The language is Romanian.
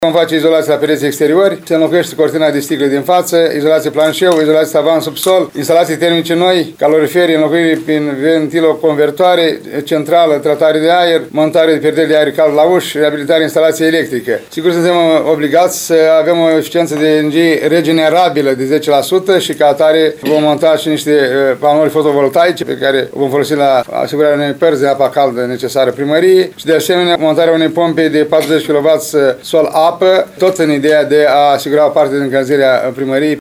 Vom face izolație la pereții exteriori, se înlocuiește cortina de sticlă din față, izolație planșeu, izolație tavan subsol, instalații termice noi, caloriferi, înlocuire prin ventiloconvertoare, centrală, tratare de aer, montare de perderi de aer cald la uși, reabilitare instalație electrică. Sigur, suntem obligați să avem o eficiență de energie regenerabilă de 10% și ca atare vom monta și niște panouri fotovoltaice pe care vom folosi la asigurarea unei părți de apa caldă necesară primăriei și de asemenea montarea unei pompe de 40 kW sol-apă, tot în ideea de a asigura o parte din încălzirea primăriei.